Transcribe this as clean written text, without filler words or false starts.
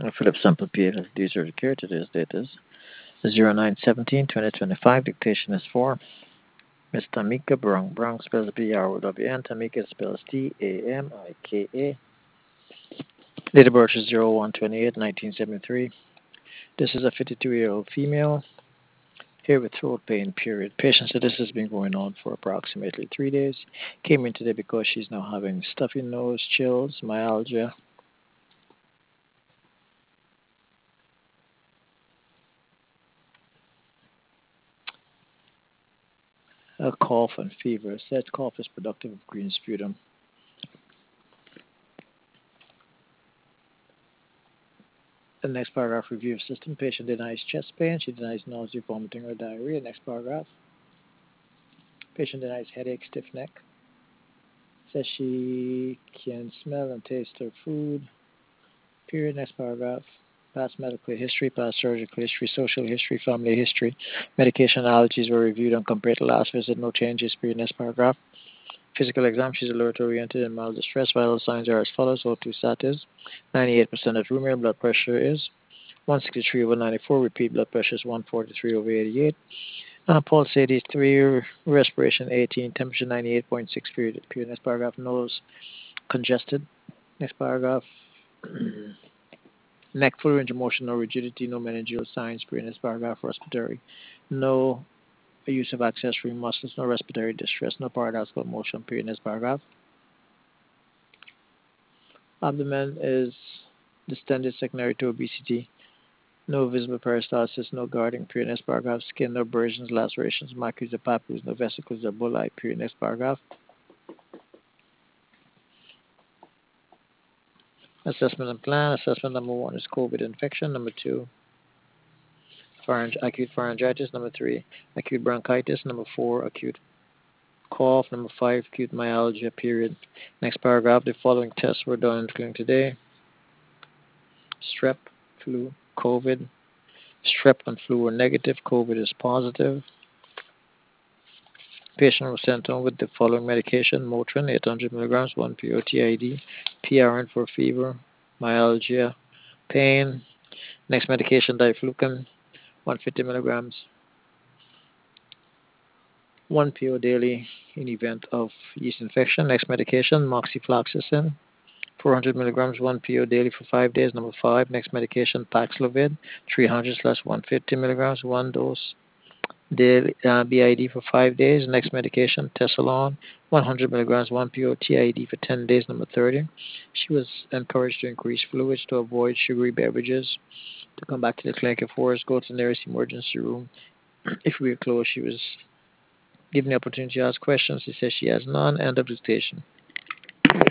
Philip Sample PhD certificate. Today's date is 09/17/2025. Dictation is for Miss Tamika Brown. Brown spells BROWN. Tamika spells TAMIKA. Date of birth is 01/28/1973. This is a 52-year-old female here with throat pain, period. Patient said this has been going on for approximately 3 days. Came in today because she's now having stuffy nose, chills, myalgia, a cough, and fever. Said cough is productive of green sputum. The next paragraph, review of system. Patient denies chest pain. She denies nausea, vomiting, or diarrhea. Next paragraph. Patient denies headache, stiff neck. Says she can smell and taste her food. Period. Next paragraph. Past medical history, past surgical history, social history, family history. Medication allergies were reviewed and compared to last visit. No changes. Period. Next paragraph. Physical exam. She's alert oriented and mild distress. Vital signs are as follows. O2 sat is 98% at room air. Blood pressure is 163/94. Repeat blood pressure is 143/88. Pulse 83. Respiration 18. Temperature 98.6. Period. Next paragraph. Nose congested. Next paragraph. Neck full range of motion, no rigidity, no meningeal signs. Period. Next paragraph. Respiratory. No use of accessory muscles, no respiratory distress, no paradoxical motion. Period. Next paragraph. Abdomen is distended secondary to obesity. No visible peristalsis, no guarding. Period. Next paragraph. Skin, no abrasions, lacerations, macules or papules, no vesicles or bullae. Period. Next paragraph. Assessment and plan. Assessment number 1 is COVID infection. Number 2, acute pharyngitis. Number 3, acute bronchitis. Number 4, acute cough. Number 5, acute myalgia. Period. Next paragraph. The following tests were done in the clinic today: strep, flu, COVID. Strep and flu were negative. COVID is positive. Patient was sent home with the following medication: Motrin, 800 milligrams, 1 POTID, PRN for fever, myalgia, pain. Next medication, diflucan, 150 milligrams, 1 PO daily in event of yeast infection. Next medication, moxifloxacin, 400 milligrams, 1 PO daily for 5 days. Number 5, next medication, Paxlovid, 300/150 milligrams, 1 dose daily, BID for 5 days. Next medication, Tesalon, 100 milligrams, 1 PO TID for 10 days. Number 30, she was encouraged to increase fluids, to avoid sugary beverages, to come back to the clinic if worse, go to the nearest emergency room. If we were closed, she was given the opportunity to ask questions. She says she has none. End of dictation.